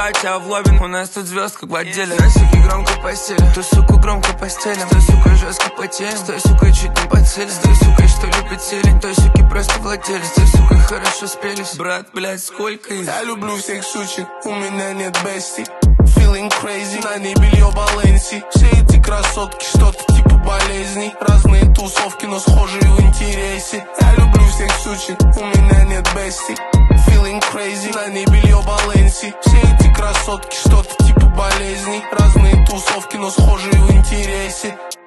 Наблюдаю тебя в лобби, у нас тут звезд как в отделе. Стой, суки, громко по стилю, ту суку громко по стилям. Стой, сука, жестко по теме, стой, сука, чуть не по цели. Стой, сука, что любит телень, той суки просто владелец. Стой, сука, хорошо спелись, брат, блядь, сколько их? Я люблю всех сучек, у меня нет бести. Feeling crazy, на ней белье Баленси. Все эти красотки, что-то типа болезней. Разные тусовки, но схожие в интересе. Я люблю всех сучек, у меня нет бести. Feeling crazy, на ней белье Баленси. Все эти красотки, что-то типа болезней. Разные тусовки, но схожие в интересе.